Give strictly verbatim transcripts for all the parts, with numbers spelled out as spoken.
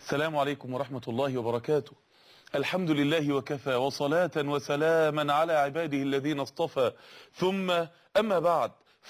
السلام عليكم ورحمة الله وبركاته. الحمد لله وكفى، وصلاة وسلاما على عباده الذين اصطفى، ثم أما بعد.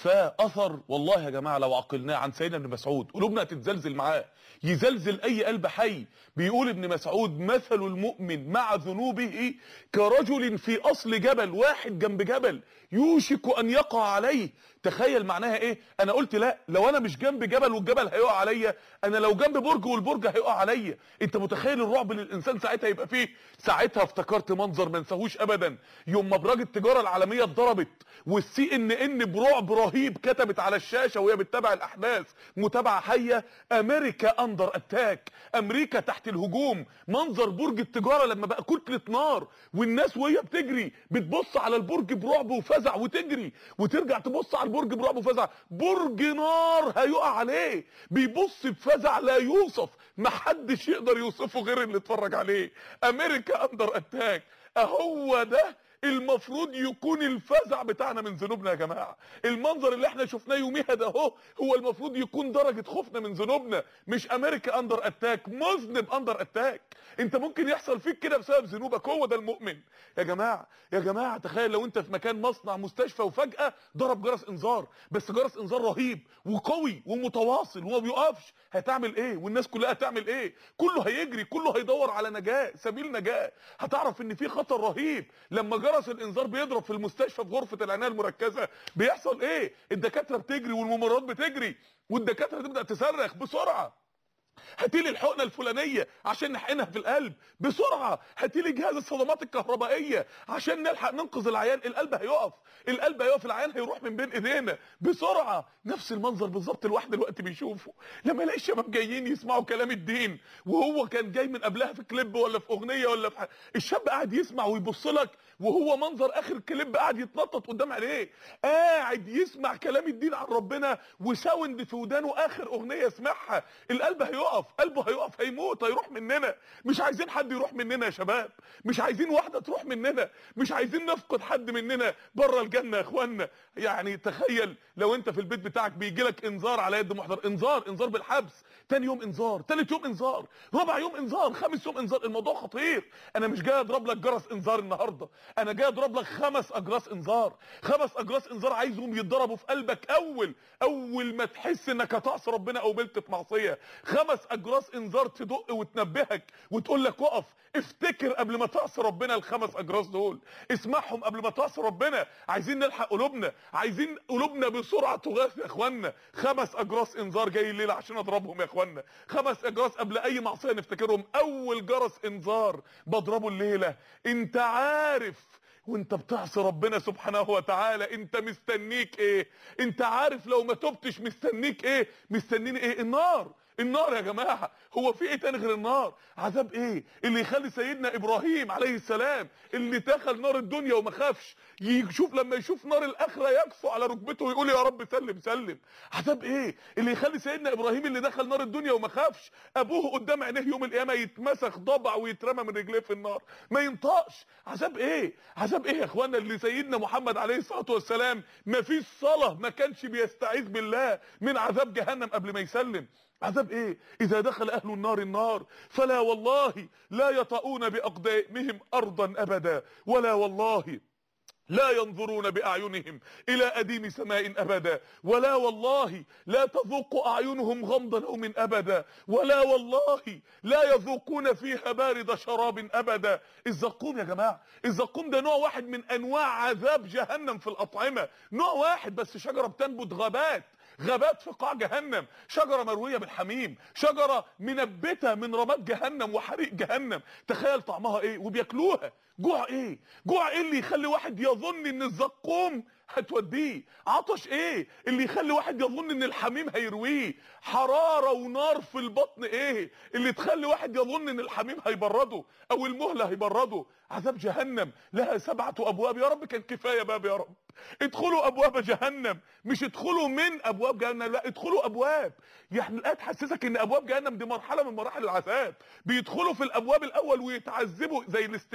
فأثر والله يا جماعة لو عقلناه عن سيدنا ابن مسعود قلوبنا هتتزلزل معاه، يزلزل أي قلب حي. بيقول ابن مسعود: مثل المؤمن مع ذنوبه كرجل في أصل جبل، واحد جنب جبل يوشك أن يقع عليه. تخيل معناها إيه؟ أنا قلت لا، لو أنا مش جنب جبل والجبل هيقع عليا، أنا لو جنب برج والبرج هيقع عليا. أنت متخيل الرعب اللي الإنسان ساعتها يبقى فيه؟ ساعتها افتكرت منظر ما انساهوش أبدا، يوم ما ابراج التجارة العالمية اتضربت والسي ان ان برعب رهيب كتبت على الشاشة وهي بتتابع الأحداث متابعة حية: أمريكا أندر أتاك، أمريكا تحت الهجوم. منظر برج التجارة لما بقى كتلة نار، والناس وهي بتجري بتبص على البرج برعب وفزع وتجري وترجع تبص على البرج برعب وفزع. برج نار هيقع عليه، بيبص بفزع لا يوصف، محدش يقدر يوصفه غير اللي اتفرج عليه. أمريكا أندر أتاك. أهو ده المفروض يكون الفزع بتاعنا من ذنوبنا يا جماعه. المنظر اللي احنا شفناه يوميها ده اهو هو المفروض يكون درجه خوفنا من ذنوبنا، مش امريكا اندر اتاك، مذنب اندر اتاك. انت ممكن يحصل فيك كده بسبب ذنوبك، هو ده المؤمن يا جماعه. يا جماعه تخيل لو انت في مكان مصنع مستشفى وفجاه ضرب جرس انذار، بس جرس انذار رهيب وقوي ومتواصل وما بيقفش، هتعمل ايه؟ والناس كلها هتعمل ايه؟ كله هيجري، كله هيدور على نجاه، سبيل نجاه. هتعرف ان في خطر رهيب لما جرس الانذار بيضرب في المستشفى في غرفه العنايه المركزه. بيحصل ايه؟ الدكاتره بتجري والممرضات بتجري والدكاتره تبدا تصرخ: بسرعه هاتيلي الحقنه الفلانيه عشان نحقنها في القلب، بسرعه هاتيلي جهاز الصدمات الكهربائيه عشان نلحق ننقذ العيان، القلب هيقف، القلب هيقف، العيان هيروح من بين ايدينا، بسرعه. نفس المنظر بالظبط الواحد دلوقتي بيشوفه لما يلاقي الشباب جايين يسمعوا كلام الدين، وهو كان جاي من قبلها في كليب ولا في اغنيه ولا في حاجة. الشاب قاعد يسمع ويبص لك، وهو منظر اخر كليب قاعد يتنطط قدام عينيه، قاعد يسمع كلام الدين عن ربنا وساوند في ودانه اخر اغنيه يسمعها. القلب هيقف، قلبه هيقف، هيموت، هيروح مننا. مش عايزين حد يروح مننا يا شباب، مش عايزين واحده تروح مننا، مش عايزين نفقد حد مننا بره الجنه يا اخوانا. يعني تخيل لو انت في البيت بتاعك بيجي لك انذار على يد محضر، انذار انذار بالحبس، تاني يوم انذار، تالت يوم انذار، رابع يوم انذار، خامس يوم انذار. الموضوع خطير. انا مش جاي اضرب لك جرس انذار النهارده، انا جاي اضرب لك خمس اجراس انذار، خمس اجراس انذار عايزهم يتضربوا في قلبك اول اول ما تحس انك هتعصي ربنا او بلت في معصيه. خمس اجراس انذار تدق وتنبهك وتقول لك اقف، افتكر قبل ما تعصي ربنا. الخمس اجراس دول اسمعهم قبل ما تعصي ربنا. عايزين نلحق قلوبنا، عايزين قلوبنا بسرعه تغاث يا اخوانا. خمس اجراس انذار جاي الليله عشان اضربهم يا اخوانا، خمس اجراس قبل اي معصيه نفتكرهم. اول جرس انذار بضربه الليله. انت عارف وانت بتعصي ربنا سبحانه وتعالى انت مستنيك ايه؟ انت عارف لو ما تبتش مستنيك ايه؟ مستنيني ايه؟ النار. النار يا جماعه، هو في ايه تاني غير النار؟ عذاب ايه اللي يخلي سيدنا ابراهيم عليه السلام اللي دخل نار الدنيا وما خافش يشوف لما يشوف نار الاخره يكفو على ركبته ويقول يا رب سلم سلم؟ عذاب ايه اللي يخلي سيدنا ابراهيم اللي دخل نار الدنيا وما خافش ابوه قدام عينيه يوم القيامه يتمسخ ضبع ويترمى من رجليه في النار ما ينطقش؟ عذاب ايه؟ عذاب ايه يا اخوانا اللي سيدنا محمد عليه الصلاه والسلام ما فيش صلاه ما كانش بيستعيذ بالله من عذاب جهنم قبل ما يسلم؟ عذاب ايه؟ اذا دخل اهل النار النار فلا والله لا يطؤون باقدامهم ارضا ابدا، ولا والله لا ينظرون باعينهم الى اديم سماء ابدا، ولا والله لا تذوق اعينهم غمض نوم ابدا، ولا والله لا يذوقون فيها بارد شراب ابدا. الزقوم يا جماعه، الزقوم ده نوع واحد من انواع عذاب جهنم في الاطعمه، نوع واحد بس، شجره بتنبت غابات غابات في قاع جهنم، شجره مرويه بالحميم، شجره منبته من رماد جهنم وحريق جهنم. تخيل طعمها ايه وبياكلوها. جوع ايه؟ جوع ايه اللي يخلي واحد يظن ان الزقوم هتوديه؟ عطش ايه اللي يخلي واحد يظن ان الحميم هيرويه؟ حراره ونار في البطن ايه اللي تخلي واحد يظن ان الحميم هيبرده او المهله هيبرده؟ عذاب جهنم لها سبعه ابواب. يا رب كان كفايه باب، يا رب ادخلوا ابواب جهنم، مش ادخلوا من ابواب جهنم، لا ادخلوا ابواب. يعني الآية تحسسك ان ابواب جهنم دي مرحله من مراحل العذاب، بيدخلوا في الابواب الاول ويتعذبوا زي الاستقبال بتاعه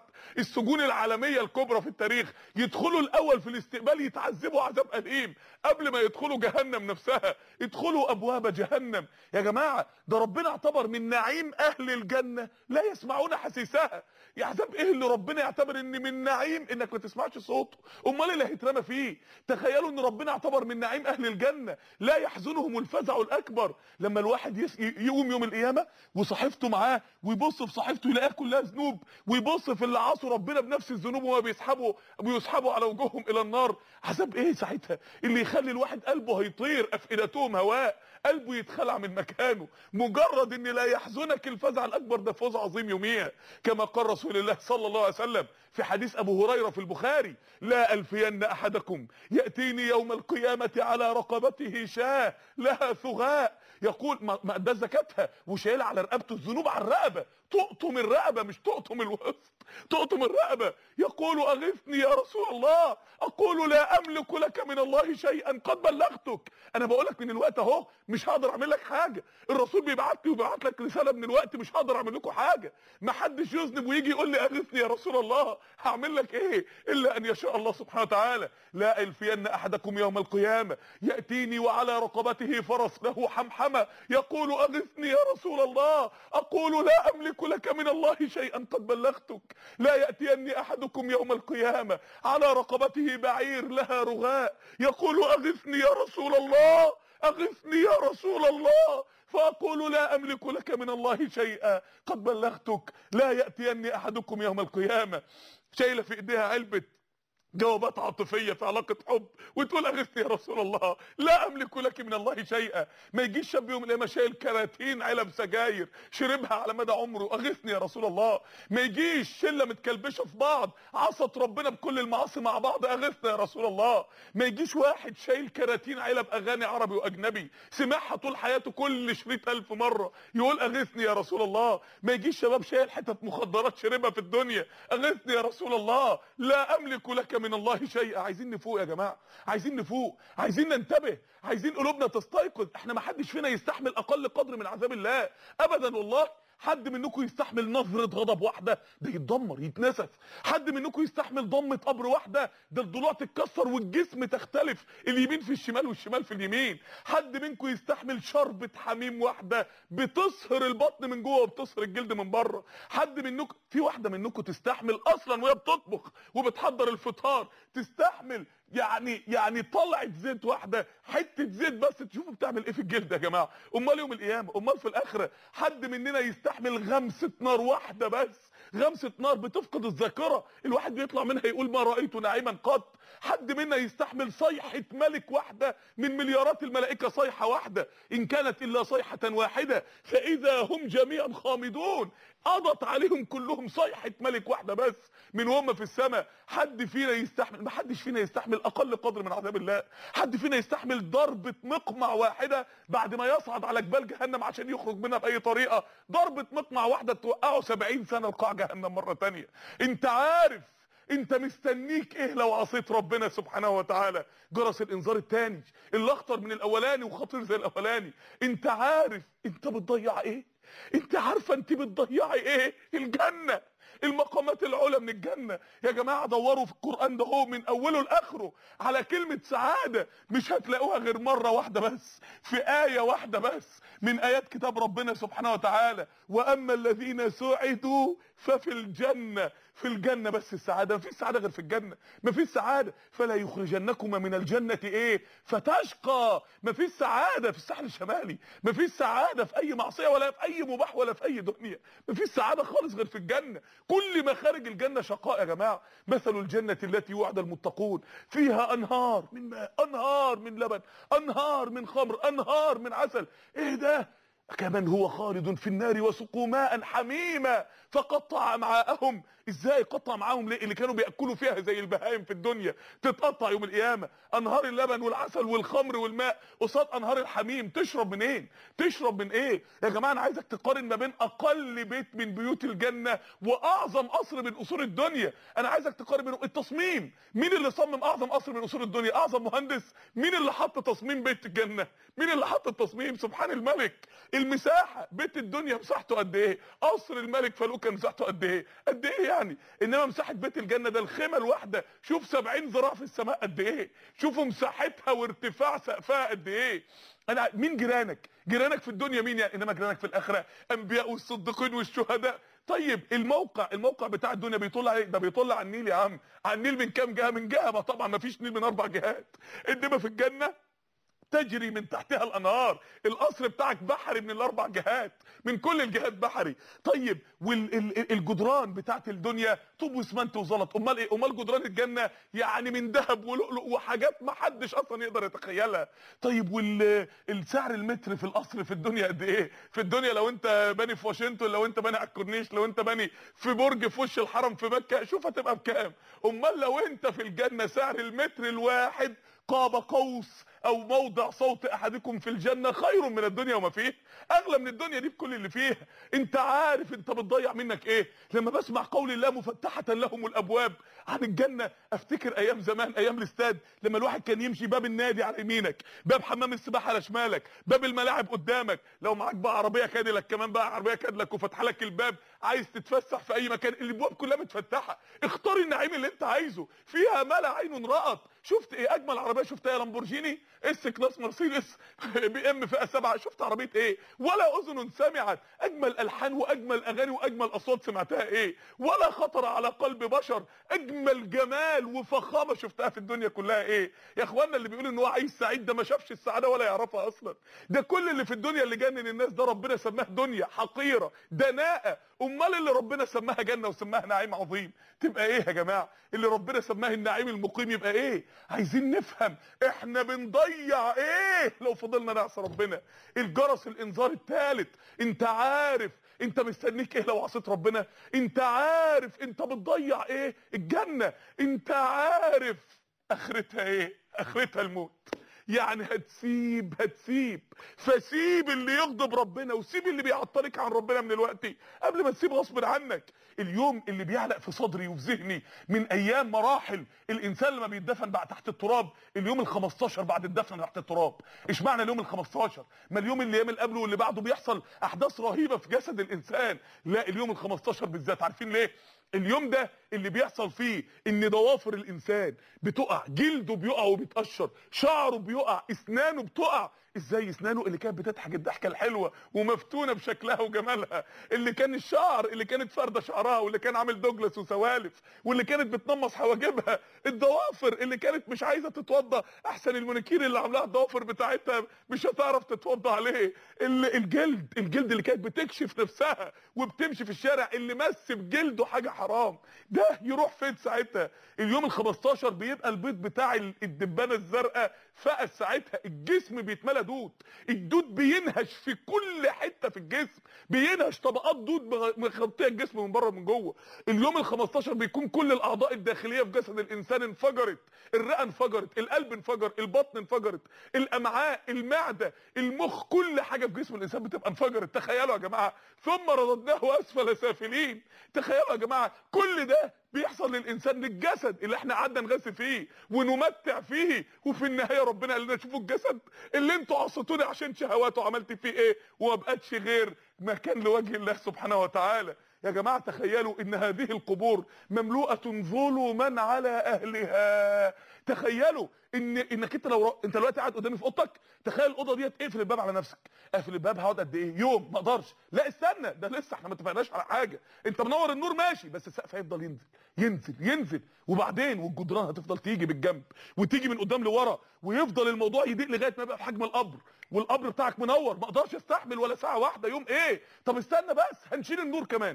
احد السجون العالميه الكبرى في التاريخ، يدخلوا الاول في الاستقبال يتعذبوا عذاب اليم قبل ما يدخلوا جهنم نفسها، يدخلوا ابواب جهنم. يا جماعه ده ربنا اعتبر من نعيم اهل الجنه لا يسمعون حسيسها. يا عذاب ايه اللي ربنا يعتبر ان من نعيم انك ما تسمعش صوته؟ امال اللي هيترمى فيه. تخيلوا ان ربنا اعتبر من نعيم اهل الجنه لا يحزنهم الفزع الاكبر لما الواحد يس... يقوم يوم القيامه وصحيفته معاه ويبص في صحيفته يلاقيها كلها ذنوب، ويبص في اللي عصوا ربنا بنفس الذنوب وهو بيسحبوا بيسحبوا على وجوههم الى النار. عذاب ايه ساعتها اللي يخلي الواحد قلبه هيطير، افئدتهم هواء، قلبه يتخلع من مكانه. مجرد ان لا يحزنك الفزع الاكبر ده فوز عظيم يوميها، كما قال رسول الله صلى الله عليه وسلم في حديث ابو هريره في البخاري: لا الفين احدكم ياتيني يوم القيامه على رقبته شاه لها ثغاء، يقول ما ده زكاتها وشايلها على رقبته، الذنوب على الرقبه، تقطم الرقبه مش تقطم الوسط، تقطم الرقبه. يقول اغثني يا رسول الله، اقول لا املك لك من الله شيئا قد بلغتك. انا بقول لك من الوقت اهو مش هقدر اعمل لك حاجه، الرسول بيبعت لي وبيبعت لك رساله من الوقت مش هقدر اعمل لكم حاجه. ما حدش يذنب ويجي يقول لي اغثني يا رسول الله، هعمل لك ايه الا ان يشاء الله سبحانه وتعالى. لا الفين احدكم يوم القيامه ياتيني وعلى رقبته فرس له حمحمه، يقول اغثني يا رسول الله، اقول لا املك لك من الله شيئا قد بلغتك. لا ياتيني احدكم يوم القيامه على رقبته بعير لها رغاء، يقول اغثني يا رسول الله، اغثني يا رسول الله، فاقول لا املك لك من الله شيئا قد بلغتك. لا ياتيني احدكم يوم القيامه شايله في ايديها علبه جوابات عاطفيه في علاقه حب وتقول اغثني يا رسول الله، لا املك لك من الله شيئا. ما يجيش شاب يوم القيامه شايل كراتين علب سجاير شربها على مدى عمره، اغثني يا رسول الله. ما يجيش شله متكلبشه في بعض عصت ربنا بكل المعاصي مع بعض، اغثني يا رسول الله. ما يجيش واحد شايل كراتين علب اغاني عربي واجنبي سمعها طول حياته كل شريط الف مره يقول اغثني يا رسول الله. ما يجيش شباب شايل حتت مخدرات شربها في الدنيا، اغثني يا رسول الله، لا املك لك من الله شيئا. عايزين نفوق يا جماعه، عايزين نفوق، عايزين ننتبه، عايزين قلوبنا تستيقظ. احنا ما حدش فينا يستحمل اقل قدر من عذاب الله ابدا والله. حد منكم يستحمل نظرة غضب واحدة ده يتدمر يتنسف. حد منكم يستحمل ضمة قبر واحدة ده الضلوع تتكسر والجسم تختلف، اليمين في الشمال والشمال في اليمين. حد منكم يستحمل شربة حميم واحدة بتصهر البطن من جوه وبتصهر الجلد من بره. حد منكم، في واحدة منكم تستحمل اصلا وهي بتطبخ وبتحضر الفطار تستحمل يعني يعني طلعت زيت واحده، حته زيت بس تشوفوا بتعمل ايه في الجلد يا جماعه. امال يوم القيامه، امال في الاخره حد مننا يستحمل غمسه نار واحده بس، غمسه نار بتفقد الذاكره الواحد بيطلع منها يقول ما رايت نعيما قط. حد منا يستحمل صيحه ملك واحده من مليارات الملائكه، صيحه واحده ان كانت الا صيحه واحده فاذا هم جميعا خامدون. قضت عليهم كلهم صيحه ملك واحده بس من وهم في السماء. حد فينا يستحمل؟ ما حدش فينا يستحمل اقل قدر من عذاب الله. حد فينا يستحمل ضربه مقمع واحده بعد ما يصعد على جبال جهنم عشان يخرج منها باي طريقه؟ ضربه مقمع واحده توقعه سبعين سنه لقاع جهنم مره تانية. انت عارف انت مستنيك ايه لو عصيت ربنا سبحانه وتعالى؟ جرس الانذار الثاني اللي اخطر من الاولاني وخطير زي الاولاني. انت عارف انت بتضيع ايه؟ انت عارفه انت بتضيعي ايه؟ الجنه، المقامات العلى من الجنه. يا جماعه دوروا في القران ده هو من اوله لاخره على كلمه سعاده، مش هتلاقوها غير مره واحده بس، في ايه واحده بس من ايات كتاب ربنا سبحانه وتعالى: واما الذين سعدوا ففي الجنه. في الجنه بس السعاده، مفيش سعاده غير في الجنه، مفيش سعاده. فلا يخرجنكما من الجنه ايه فتشقى. مفيش سعاده في الساحل الشمالي، مفيش سعاده في اي معصيه ولا في اي مباح ولا في اي دنيا، مفيش سعاده خالص غير في الجنه. كل مخارج الجنه شقاء يا جماعه. مثل الجنه التي وعد المتقون فيها انهار من ماء، انهار من لبن، انهار من خمر، انهار من عسل. ايه ده؟ كمن هو خالد في النار وسقوا ماء حميما فقطع امعاءهم. ازاي قطع معاهم؟ ليه؟ اللي كانوا بياكلوا فيها زي البهائم في الدنيا تتقطع يوم القيامه. انهار اللبن والعسل والخمر والماء قصاد انهار الحميم. تشرب منين؟ تشرب من ايه يا جماعه؟ انا عايزك تقارن ما بين اقل بيت من بيوت الجنه واعظم قصر من قصور الدنيا. انا عايزك تقارن بينهم. التصميم، مين اللي صمم اعظم قصر من قصور الدنيا؟ اعظم مهندس. مين اللي حط تصميم بيت الجنه؟ مين اللي حط التصميم؟ سبحان الملك. المساحه، بيت الدنيا مساحته قد ايه؟ قصر الملك فاروق مساحته قد ايه؟ قد ايه يعني؟ انما مساحه بيت الجنه ده الخيمه الواحده شوف سبعين ذراع في السماء قد ايه، شوفوا مساحتها وارتفاع سقفها قد ايه. انا مين جيرانك؟ جيرانك في الدنيا مين يعني؟ انما جيرانك في الاخره انبياء والصديقين والشهداء. طيب الموقع الموقع بتاع الدنيا بيطل عليه، ده بيطل على النيل يا عم. على النيل من كام جهه؟ من جهه، ما طبعا ما فيش نيل من اربع جهات. انما في الجنه تجري من تحتها الانهار، القصر بتاعك بحري من الاربع جهات، من كل الجهات بحري. طيب والجدران بتاعت الدنيا طوب واسمنت وزلط، امال ايه؟ امال جدران الجنه يعني من ذهب ولؤلؤ وحاجات ما حدش اصلا يقدر يتخيلها. طيب والسعر المتر في القصر في الدنيا قد ايه؟ في الدنيا لو انت باني في واشنطن، لو انت باني على الكورنيش، لو انت باني في برج في وش الحرم في مكه، شوف هتبقى بكام. امال لو انت في الجنه سعر المتر الواحد قاب قوس او موضع صوت احدكم في الجنه خير من الدنيا وما فيه، اغلى من الدنيا دي بكل اللي فيها. انت عارف انت بتضيع منك ايه؟ لما بسمع قول الله مفتحه لهم الابواب عن الجنه افتكر ايام زمان، ايام الاستاد، لما الواحد كان يمشي باب النادي على يمينك، باب حمام السباحه على شمالك، باب الملاعب قدامك، لو معاك بقى عربيه كاديلاك كمان بقى عربيه كاديلاك وفتح لك الباب عايز تتفسح في اي مكان، الابواب كلها متفتحه، اختار النعيم اللي انت عايزه، فيها ما لا عين رأت. شفت ايه اجمل عربيه شفتها؟ لامبورجيني اس كلاس مرسيدس بي ام فئه سبعه، شفت عربيه ايه؟ ولا اذن سمعت. اجمل الحان واجمل اغاني واجمل اصوات سمعتها ايه؟ ولا خطر على قلب بشر. اجمل جمال وفخامه شفتها في الدنيا كلها ايه؟ يا اخوانا اللي بيقول ان هو عايش سعيد ده ما شافش السعاده ولا يعرفها اصلا. ده كل اللي في الدنيا اللي جنن الناس ده ربنا سماه دنيا حقيره دناءه، امال اللي ربنا سماها جنه وسماها نعيم عظيم تبقى ايه يا جماعه؟ اللي ربنا سماه النعيم المقيم يبقى ايه؟ عايزين نفهم احنا بنضيع ايه لو فضلنا نعصي ربنا. الجرس الانذار الثالث، انت عارف انت مستنيك ايه لو عصيت ربنا؟ انت عارف انت بتضيع ايه؟ الجنه. انت عارف اخرتها ايه؟ اخرتها الموت. يعني هتسيب هتسيب فسيب اللي يغضب ربنا وسيب اللي بيعطلك عن ربنا من الوقت قبل ما تسيب غصب عنك. اليوم اللي بيعلق في صدري وفي ذهني من ايام مراحل الانسان لما بيتدفن بعد تحت التراب، اليوم الخمستاشر بعد الدفن تحت التراب. ايش معنى اليوم الخمستاشر؟ ما اليوم اللي ايام اللي قبله واللي بعده بيحصل احداث رهيبه في جسد الانسان، لا اليوم الخمستاشر بالذات. عارفين ليه؟ اليوم ده اللي بيحصل فيه ان ضوافر الانسان بتقع، جلده بيقع وبيتقشر، شعره بيقع، اسنانه بتقع. ازاي اسنانه اللي كانت بتضحك الضحكه الحلوه ومفتونه بشكلها وجمالها، اللي كان الشعر اللي كانت فارده شعرها واللي كان عامل دوجلاس وسوالف واللي كانت بتنمص حواجبها، الضوافر اللي كانت مش عايزه تتوضى، احسن المونيكير اللي عاملاها الضوافر بتاعتها مش هتعرف تتوضى عليه، الجلد الجلد اللي كانت بتكشف نفسها وبتمشي في الشارع اللي مس بجلده حاجه حرام، ده يروح فين ساعتها؟ اليوم الخمستاشر بيبقى البيض بتاع الدبانه الزرقاء فقس ساعتها، الجسم بيتملى دود، الدود بينهش في كل حته في الجسم، بينهش طبقات دود مغطيه الجسم من بره ومن جوه. اليوم الخمستاشر بيكون كل الاعضاء الداخليه في جسد الانسان انفجرت، الرئه انفجرت، القلب انفجر، البطن انفجرت، الامعاء، المعده، المخ، كل حاجه في جسم الانسان بتبقى انفجرت. تخيلوا يا جماعه، ثم رددناه اسفل سافلين. تخيلوا يا جماعه كل ده بيحصل للانسان، للجسد اللي احنا قعدنا نغذي فيه ونمتع فيه، وفي النهايه ربنا قال لنا شوفوا الجسد اللي انتوا عصيتوني عشان شهواته عملت فيه ايه، وما بقتش غير مكان لوجه الله سبحانه وتعالى. يا جماعه تخيلوا ان هذه القبور مملوءه ظلما على اهلها. تخيلوا ان انك انت لو انت دلوقتي قاعد قدامي في اوضتك، تخيل الاوضه ديت اقفل الباب على نفسك، اقفل الباب هقعد قد ايه؟ يوم ما اقدرش. لا استنى، ده لسه احنا ما اتفقناش على حاجه، انت منور النور ماشي بس السقف هيفضل ينزل ينزل ينزل، وبعدين والجدران هتفضل تيجي بالجنب وتيجي من قدام لورا، ويفضل الموضوع يضيق لغايه ما يبقى في حجم القبر، والقبر بتاعك منور ما اقدرش استحمل ولا ساعه واحده. يوم ايه؟ طب استنى بس هنشيل النور كمان.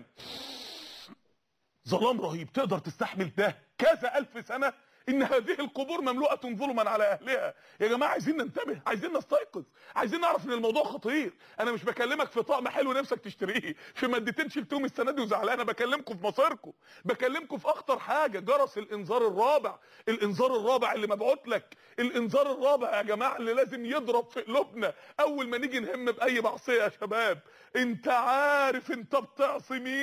ظلام رهيب، تقدر تستحمل ده كذا الف سنه؟ ان هذه القبور مملوءه ظلما على اهلها. يا جماعه عايزين ننتبه، عايزين نستيقظ، عايزين نعرف ان الموضوع خطير. انا مش بكلمك في طقم حلو نفسك تشتريه، في مادتين شلتهم السنه دي وزعلان، انا بكلمكم في مصيركم، بكلمكم في اخطر حاجه، جرس الانذار الرابع. الانذار الرابع اللي مبعوت لك، الانذار الرابع يا جماعه اللي لازم يضرب في قلوبنا اول ما نيجي نهم باي معصيه. يا شباب انت عارف انت بتعصي مين؟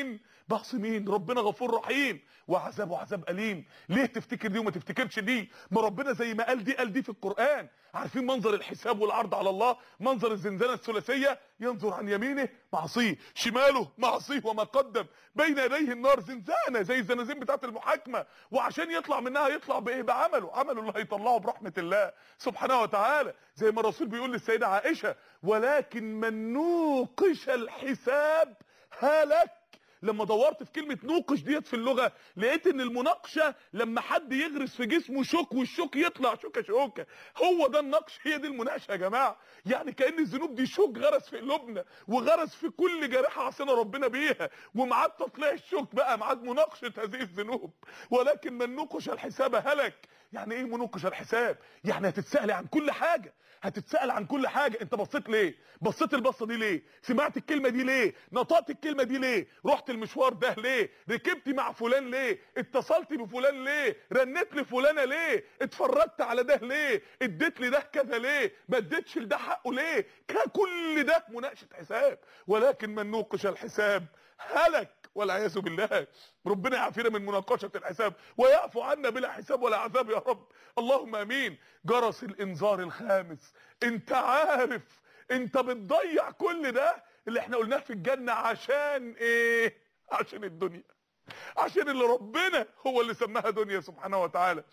بعصي مين؟ ربنا غفور رحيم وعذابه عذاب اليم. ليه تفتكر دي وما تفتكرش دي؟ ما ربنا زي ما قال دي قال دي في القرآن. عارفين منظر الحساب والعرض على الله؟ منظر الزنزانة الثلاثية، ينظر عن يمينه معصيه، شماله معصيه، وما قدم بين يديه النار، زنزانة زي الزنازين بتاعت المحاكمة. وعشان يطلع منها يطلع بايه؟ بعمله، عمله اللي هيطلعه برحمة الله سبحانه وتعالى. زي ما الرسول بيقول للسيدة عائشة: ولكن من نوقش الحساب هلك. لما دورت في كلمة نوقش ديت في اللغة لقيت ان المناقشة لما حد يغرس في جسمه شوك والشوك يطلع شوكة شوكة، هو ده النقش، هي دي المناقشة يا جماعة. يعني كأن الذنوب دي شوك غرس في قلوبنا وغرس في كل جارحة عصينا ربنا بيها، ومعاد تطلع الشوك بقى معاد مناقشة هذه الذنوب. ولكن من نوقش الحساب هلك. يعني ايه منوقش الحساب؟ يعني هتتسأل عن كل حاجة، هتتسأل عن كل حاجة. انت بصيت ليه؟ بصيت البصة دي ليه؟ سمعت الكلمة دي ليه؟ نطقت الكلمة دي ليه؟ رحت المشوار ده ليه؟ ركبت مع فلان ليه؟ اتصلت بفلان ليه؟ رنيت لفلانة ليه؟ اتفرجت على ده ليه؟ اديت لي ده كذا ليه؟ ما اديتش لده حقه ليه؟ كل ده مناقشة حساب. ولكن من نوقش الحساب هلك والعياذ بالله. ربنا يعافينا من مناقشة الحساب ويعفو عنا بلا حساب ولا عذاب يا رب، اللهم امين. جرس الانذار الخامس. انت عارف انت بتضيع كل ده اللي احنا قلناه في الجنة عشان ايه؟ عشان الدنيا، عشان اللي ربنا هو اللي سماها دنيا سبحانه وتعالى.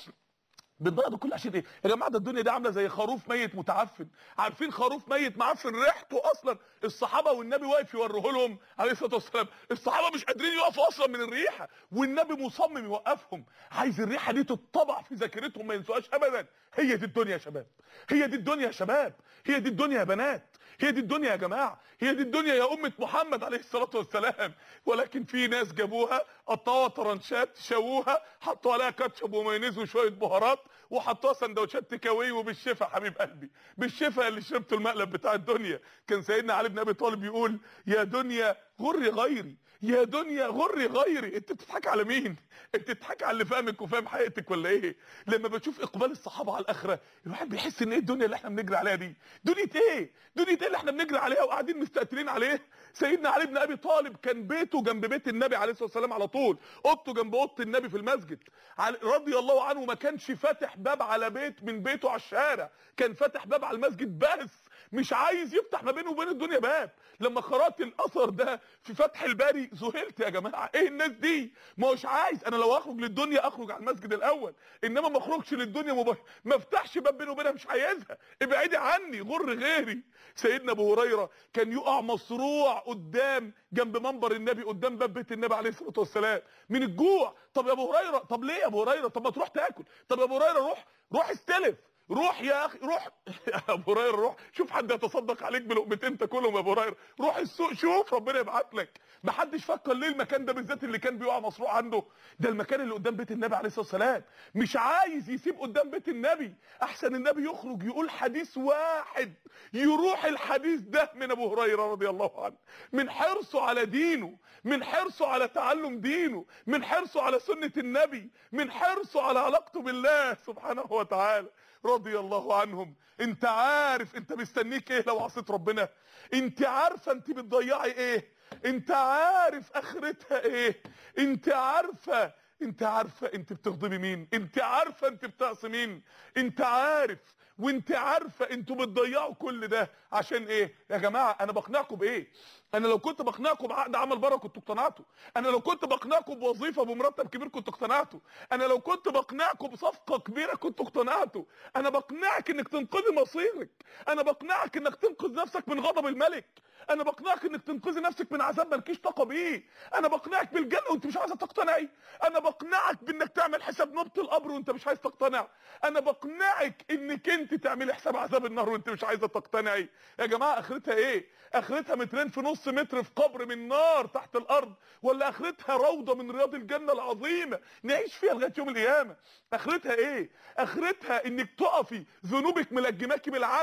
بتضيع ده كله عشان ايه يا جماعه؟ ده الدنيا دي عامله زي خروف ميت متعفن. عارفين خروف ميت معفن ريحته اصلا الصحابه والنبي واقف يوريه لهم عليه الصلاه والسلام، الصحابه مش قادرين يقفوا اصلا من الريحه، والنبي مصمم يوقفهم. عايز الريحه دي تتطبع في ذاكرتهم ما ينسوهاش ابدا. هي دي الدنيا يا شباب، هي دي الدنيا يا شباب، هي دي الدنيا يا بنات، هي دي الدنيا يا جماعه، هي دي الدنيا يا امه محمد عليه الصلاه والسلام. ولكن في ناس جابوها قطعوها طرنشات، شووها، حطوا عليها كاتشب ومايونيز وشويه بهارات، وحطوها سندوتشات تيك اواي. وبالشفا حبيب قلبي، بالشفا اللي شربته المقلب بتاع الدنيا. كان سيدنا علي بن ابي طالب يقول: يا دنيا غري غيري، يا دنيا غري غيري. انت بتضحك على مين؟ انت بتضحك على اللي فاهمك وفاهم حقيقتك ولا ايه؟ لما بتشوف اقبال الصحابه على الاخره الواحد بيحس ان ايه الدنيا اللي احنا بنجري عليها دي؟ دنيا ايه؟ دنيا ايه اللي احنا بنجري عليها وقاعدين مستقتلين عليه؟ سيدنا علي بن ابي طالب كان بيته جنب بيت النبي عليه الصلاه والسلام على طول، اوضته جنب اوضه النبي في المسجد رضي الله عنه. ما كانش فاتح باب على بيت من بيته على الشارع، كان فاتح باب على المسجد بس، مش عايز يفتح ما بينه وبين الدنيا باب. لما قرات الاثر ده في فتح الباري ذهلت يا جماعه، ايه الناس دي؟ ما هوش عايز. انا لو اخرج للدنيا اخرج على المسجد الاول، انما ما اخرجش للدنيا مب... ما افتحش باب بينه وبينها، مش عايزها، ابعدي عني، غر غيري. سيدنا ابو هريره كان يقع مصروع قدام جنب منبر النبي قدام باب بيت النبي عليه الصلاه والسلام من الجوع. طب يا ابو هريره، طب ليه يا ابو هريره؟ طب ما تروح تاكل. طب يا ابو هريره روح روح استلف، روح يا اخي روح يا ابو هريره روح شوف حد يتصدق عليك بلقمتين تاكلهم يا ابو هريره، روح السوق شوف ربنا يبعت لك. ما حدش فكر ليه المكان ده بالذات اللي كان بيقع مصروع عنده؟ ده المكان اللي قدام بيت النبي عليه الصلاه والسلام، مش عايز يسيب قدام بيت النبي. احسن النبي يخرج يقول حديث واحد يروح الحديث ده من ابو هريره رضي الله عنه، من حرصه على دينه، من حرصه على تعلم دينه، من حرصه على سنه النبي، من حرصه على علاقته بالله سبحانه وتعالى رضي الله عنهم. انت عارف انت مستنيك ايه لو عصيت ربنا؟ انت عارفه انت بتضيعي ايه؟ انت عارف اخرتها ايه؟ انت عارفه انت عارفه انت بتغضبي مين؟ انت عارفه انت بتعصي مين؟ انت عارف وانت عارفه انتوا بتضيعوا كل ده عشان ايه؟ يا جماعه انا بقنعكم بايه؟ انا لو كنت بقنعكم بعقد عمل بره كنتوا اقتنعتوا، انا لو كنت بقنعكم بوظيفه بمرتب كبير كنتوا اقتنعتوا، انا لو كنت بقنعكم بصفقه كبيره كنتوا اقتنعتوا، انا بقنعك انك تنقذي مصيرك، انا بقنعك انك تنقذ نفسك من غضب الملك، انا بقنعك انك تنقذي نفسك من عذاب مالكيش طاقه بيه، انا بقنعك بالجنه وانت مش عايزه تقتنعي، انا بقنعك بانك تعمل حساب نوبه القبر وانت مش عايز تقتنع، انا بقنعك انك انت تعملي حساب عذاب النار وانت مش عايزه تقتنعي. يا جماعه اخرتها ايه؟ اخرتها مترين في نص متر في قبر من نار تحت الارض، ولا اخرتها روضه من رياض الجنه العظيمه نعيش فيها لغايه يوم القيامه؟ اخرتها ايه؟ اخرتها انك تقفي ذنوبك ملجماكي بالعرق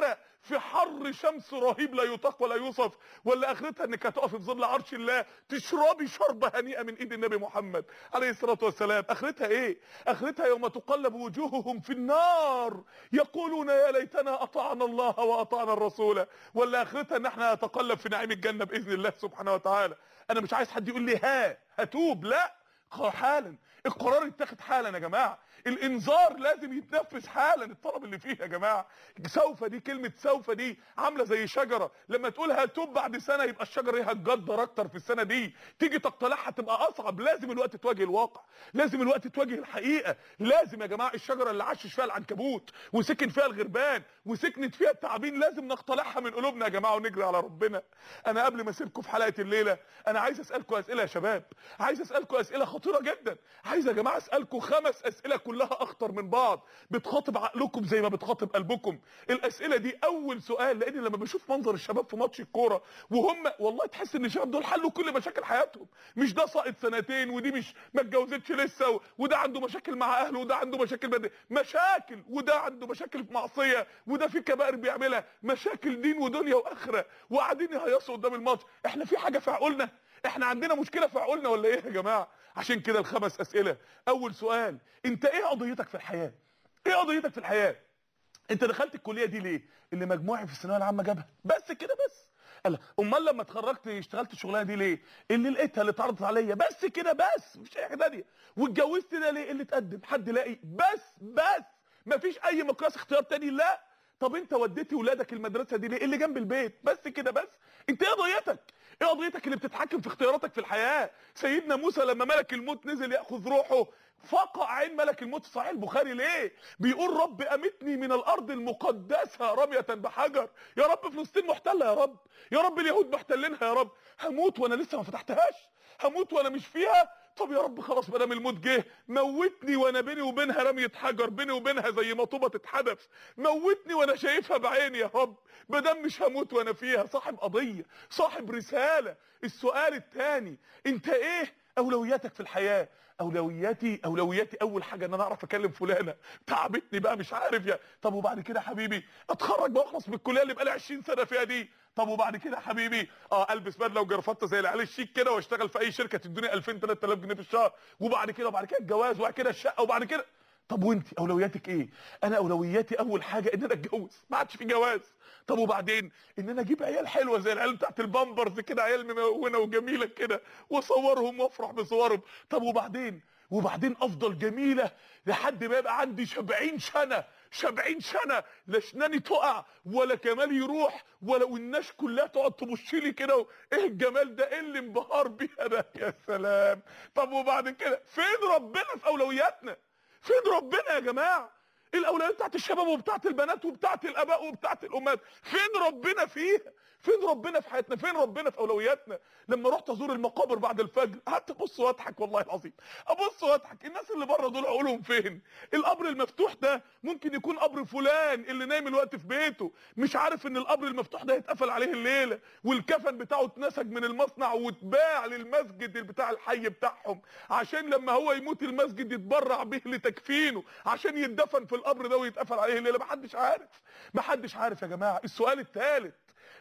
في حر شمس رهيب لا يطاق ولا يوصف، ولا اخرتها انك هتقفي في ظل عرش الله تشربي شربة هنيئة من ايد النبي محمد عليه الصلاة والسلام؟ اخرتها ايه؟ اخرتها يوم تقلب وجوههم في النار يقولون يا ليتنا اطعنا الله واطعنا الرسول، ولا اخرتها ان احنا نتقلب في نعيم الجنة باذن الله سبحانه وتعالى؟ انا مش عايز حد يقول لي ها هتوب، لا، حالا، القرار يتاخد حالا يا جماعه، الانذار لازم يتنفذ حالا، الطلب اللي فيه يا جماعه. سوف دي، كلمه سوف دي عامله زي شجره، لما تقولها هتوب بعد سنه يبقى الشجره دي هتجدر اكتر في السنه دي، تيجي تقتلعها تبقى اصعب. لازم الوقت تواجه الواقع، لازم الوقت تواجه الحقيقه، لازم يا جماعه الشجره اللي عاشش فيها العنكبوت وسكن فيها الغربان وسكنت فيها التعابين لازم نقتلعها من قلوبنا يا جماعه ونجري على ربنا. انا قبل ما اسيبكم في حلقه الليله انا عايز اسالكم اسئله يا شباب، عايز اسالكم اسئله خطيره جدا، عايز يا جماعه اسالكم خمس اسئله كلها اخطر من بعض، بتخاطب عقلكم زي ما بتخاطب قلبكم. الاسئله دي اول سؤال، لان لما بشوف منظر الشباب في ماتش الكوره وهم والله تحس ان الشباب دول حلوا كل مشاكل حياتهم، مش ده ساقط سنتين ودي مش ما اتجوزتش لسه وده عنده مشاكل مع اهله وده عنده مشاكل بدنيه، مشاكل، وده عنده مشاكل في معصيه وده في كبائر بيعملها، مشاكل دين ودنيا واخره، وقاعدين يهيصوا قدام الماتش. احنا في حاجه في عقولنا؟ احنا عندنا مشكله في عقولنا ولا ايه يا جماعه؟ عشان كده الخمس اسئله. اول سؤال، انت ايه قضيتك في الحياه؟ ايه قضيتك في الحياه؟ انت دخلت الكليه دي ليه؟ اللي مجموعي في الثانويه العامه جابها، بس كده بس. قال امال لما اتخرجت اشتغلت الشغلانه دي ليه؟ اللي لقيتها، اللي اتعرضت عليا، بس كده بس، مفيش اي حاجه ثانيه. واتجوزت ده ليه؟ اللي اتقدم، حد لاقي، بس بس، مفيش اي مقياس اختيار تاني. لا. طب انت وديتي ولادك المدرسه دي ليه؟ اللي جنب البيت، بس كده بس. انت ايه قضيتك؟ ايه قضيتك اللي بتتحكم في اختياراتك في الحياه؟ سيدنا موسى لما ملك الموت نزل ياخذ روحه فقع عين ملك الموت في صحيح البخاري ليه؟ بيقول رب امتني من الارض المقدسه رميه بحجر. يا رب فلسطين محتله، يا رب، يا رب اليهود محتلينها، يا رب هموت وانا لسه ما فتحتهاش، هموت وانا مش فيها. طب يا رب خلاص ما دام الموت جه موتني وانا بيني وبينها رميه حجر، بيني وبينها زي ما طوبه تتحدف، موتني وانا شايفها بعيني يا رب، ما دام مش هموت وانا فيها. صاحب قضيه، صاحب رساله. السؤال الثاني، انت ايه اولوياتك في الحياه؟ اولوياتي اولوياتي اول حاجه ان انا اعرف اكلم فلانه، تعبتني بقى مش عارف يا. طب وبعد كده يا حبيبي اتخرج بقى واخلص من الكليه اللي بقى لي عشرين سنه فيها دي. طب وبعد كده يا حبيبي اه البس بدله وجرافطه زي العيال الشيك كده واشتغل في اي شركه تدوني ألفين تلات آلاف جنيه في الشهر، وبعد كده وبعد كده الجواز وبعد كده الشقه وبعد كده. طب وانت اولوياتك ايه؟ انا اولوياتي اول حاجه ان انا اتجوز، ما عادش في جواز. طب وبعدين ان انا اجيب عيال حلوه زي العيال بتاعت البامبرز كده، عيال ممونه وجميله كده واصورهم وافرح بصورهم. طب وبعدين وبعدين افضل جميله لحد ما يبقى عندي سبعين سنه، سبعين سنه لا اسناني تقع ولا كمالي يروح ولا والناس كلها تقعد تبص لي كده، ايه الجمال ده، ايه اللي انبهار بيها ده، يا سلام. طب وبعد كده فين ربنا في اولوياتنا؟ فين ربنا يا جماعه؟ الاولويات بتاعت الشباب وبتاعت البنات وبتاعت الاباء وبتاعت الامهات، فين ربنا فيها؟ فين ربنا في حياتنا؟ فين ربنا في اولوياتنا؟ لما رحت ازور المقابر بعد الفجر قعدت ابص واضحك، والله العظيم ابص واضحك، الناس اللي بره دول عقولهم فين؟ القبر المفتوح ده ممكن يكون قبر فلان اللي نايم الوقت في بيته، مش عارف ان القبر المفتوح ده هيتقفل عليه الليله والكفن بتاعه اتنسج من المصنع واتباع للمسجد بتاع الحي بتاعهم عشان لما هو يموت المسجد يتبرع به لتكفينه عشان يتدفن في القبر ده ويتقفل عليه الليله. محدش عارف، محدش عارف يا جماعه. السؤال الثالث،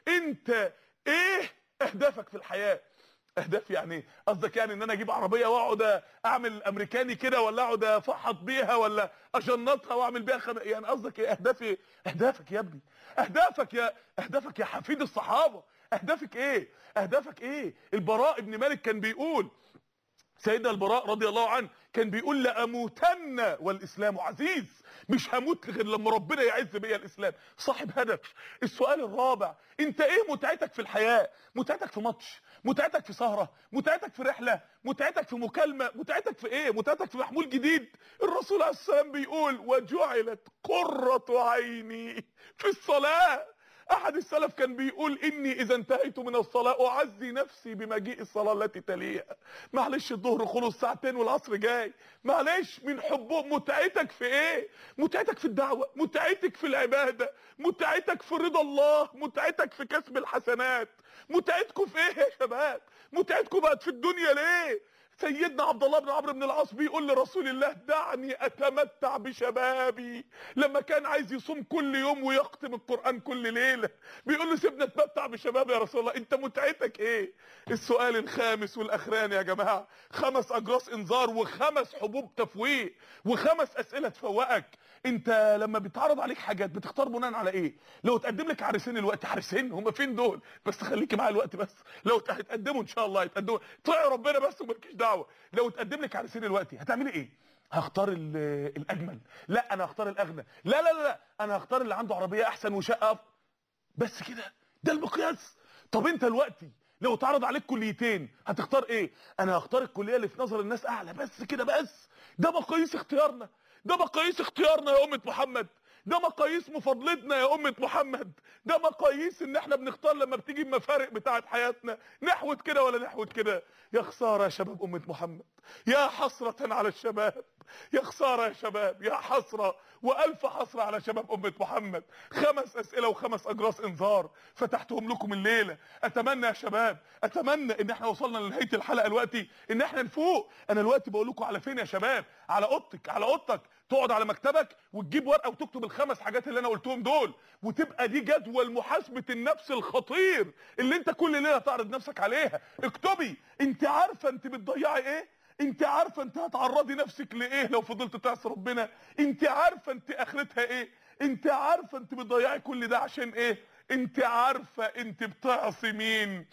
انت ايه اهدافك في الحياه؟ اهداف يعني ايه؟ قصدك يعني ان انا اجيب عربيه واقعد اعمل امريكاني كده، ولا اقعد افحط بيها، ولا اجنطها واعمل بيها خم... يعني قصدك ايه اهدافي؟ اهدافك يا ابني، اهدافك يا اهدافك يا حفيد الصحابه، اهدافك ايه؟ اهدافك ايه؟ البراء بن مالك كان بيقول، سيدنا البراء رضي الله عنه كان بيقول لأموتن والإسلام عزيز، مش هموت غير لما ربنا يعز بيا الإسلام. صاحب هدف. السؤال الرابع، انت ايه متعتك في الحياة؟ متعتك في ماتش، متعتك في سهرة، متعتك في رحلة، متعتك في مكالمة، متعتك في ايه؟ متعتك في محمول جديد. الرسول عليه السلام بيقول وجعلت قرة عيني في الصلاة. احد السلف كان بيقول اني اذا انتهيت من الصلاه اعزي نفسي بمجيء الصلاه التي تليها. معلش الظهر خلص ساعتين والعصر جاي، معلش من حبه. متعتك في ايه؟ متعتك في الدعوه، متعتك في العباده، متعتك في رضا الله، متعتك في كسب الحسنات. متعتكم في ايه يا شباب؟ متعتكم بقت في الدنيا ليه؟ سيدنا عبد الله بن عمرو بن العاص بيقول لرسول الله دعني اتمتع بشبابي، لما كان عايز يصوم كل يوم ويختم القرآن كل ليلة بيقول له سيبنا اتمتع بشبابي يا رسول الله، انت متعتك ايه؟ السؤال الخامس والاخراني يا جماعة، خمس اجراس انذار وخمس حبوب تفويق وخمس اسئلة تفوقك. انت لما بيتعرض عليك حاجات بتختار بناء على ايه؟ لو تقدم لك عريسين الوقت، عريسين هم فين دول؟ بس خليكي معايا الوقت بس، لو هتقدموا ان شاء الله هيتقدموا، طيع ربنا بس ومالكيش دعوه. لو تقدم لك عريسين الوقت هتعملي ايه؟ هختار الاجمل؟ لا انا هختار الاغنى. لا لا لا انا هختار اللي عنده عربيه احسن وشقه أفضل. بس كده؟ ده المقياس؟ طب انت دلوقتي لو اتعرض عليك كليتين هتختار ايه؟ انا هختار الكليه اللي في نظر الناس اعلى. بس كده بس؟ ده مقاييس اختيارنا؟ ده مقاييس اختيارنا يا امه محمد؟ ده مقاييس مفاضلتنا يا امه محمد؟ ده مقاييس ان احنا بنختار لما بتيجي المفارق بتاعه حياتنا نحوت كده ولا نحوت كده؟ يا خساره يا شباب امه محمد، يا حسره على الشباب، يا خساره يا شباب، يا حسره والف حسره على شباب امه محمد. خمس اسئله وخمس اجراس انذار فتحتهم لكم الليله. اتمنى يا شباب، اتمنى ان احنا وصلنا لنهايه الحلقه دلوقتي ان احنا نفوق. انا دلوقتي بقول لكم على فين يا شباب؟ على اوضتك، على اوضتك تقعد على مكتبك وتجيب ورقه وتكتب الخمس حاجات اللي انا قلتهم دول، وتبقى دي جدول محاسبه النفس الخطير اللي انت كل ليله تعرض نفسك عليها. اكتبي انت عارفه انت بتضيعي ايه؟ انت عارفه انت هتعرضي نفسك لايه لو فضلت تعصي ربنا؟ انت عارفه انت اخرتها ايه؟ انت عارفه انت بتضيعي كل ده عشان ايه؟ انت عارفه انت بتعصي مين؟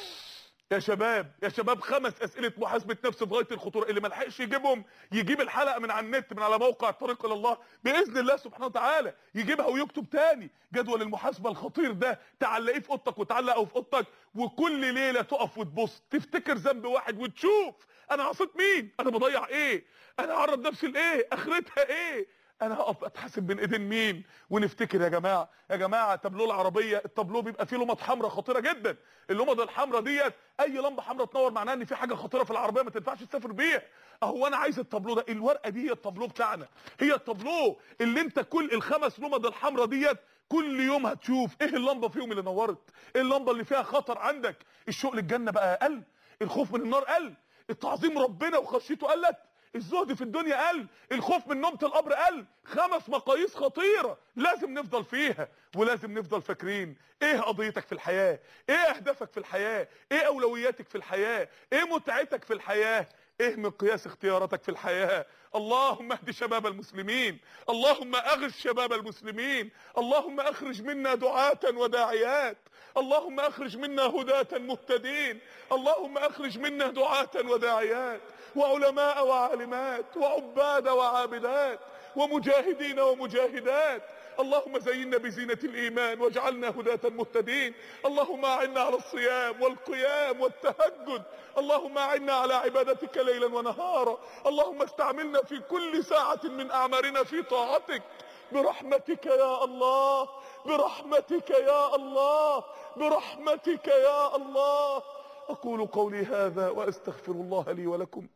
يا شباب يا شباب خمس اسئله محاسبه نفس في غايه الخطوره، اللي ما لحقش يجيبهم يجيب الحلقه من على النت من على موقع الطريق الى الله باذن الله سبحانه وتعالى، يجيبها ويكتب تاني جدول المحاسبه الخطير ده، تعلقيه في اوضتك وتعلقه في اوضتك، وكل ليله تقف وتبص تفتكر ذنب واحد وتشوف انا عصيت مين؟ انا بضيع ايه؟ انا اعرض نفسي لايه؟ اخرتها ايه؟ انا هقف اتحاسب بين ايدين مين؟ ونفتكر يا جماعه يا جماعه تابلو العربيه، التابلو بيبقى فيه لمض حمراء خطيره جدا. اللمض الحمراء ديت اي لمبه حمراء تنور معناها ان في حاجه خطيره في العربيه ما تنفعش تسافر بيها. اهو انا عايز التابلو ده، الورقه دي هي التابلو بتاعنا، هي التابلو اللي انت كل الخمس لمض الحمراء ديت كل يوم هتشوف ايه اللمبه فيهم اللي نورت، ايه اللمبه اللي فيها خطر عندك. الشوق للجنه بقى قل، الخوف من النار قل، التعظيم ربنا وخشيته قلت، الزهد في الدنيا قل، الخوف من نومة القبر قل. خمس مقاييس خطيرة لازم نفضل فيها، ولازم نفضل فاكرين ايه قضيتك في الحياة، ايه اهدافك في الحياة، ايه اولوياتك في الحياة، ايه متعتك في الحياة، ايه مقياس اختياراتك في الحياة. اللهم اهد شباب المسلمين، اللهم اغث شباب المسلمين، اللهم اخرج منا دعاة وداعيات، اللهم اخرج منا هداة مهتدين، اللهم اخرج منا دعاة وداعيات وعلماء وعالمات وعباد وعابدات ومجاهدين ومجاهدات. اللهم زينا بزينة الإيمان واجعلنا هداة مهتدين. اللهم أعنا على الصيام والقيام والتهجد، اللهم أعنا على عبادتك ليلا ونهارا، اللهم استعملنا في كل ساعة من أعمارنا في طاعتك برحمتك يا الله، برحمتك يا الله، برحمتك يا الله. أقول قولي هذا وأستغفر الله لي ولكم.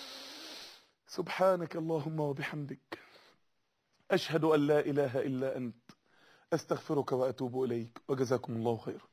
سبحانك اللهم وبحمدك، أشهد أن لا إله إلا أنت، أستغفرك وأتوب إليك، وجزاكم الله خيرا.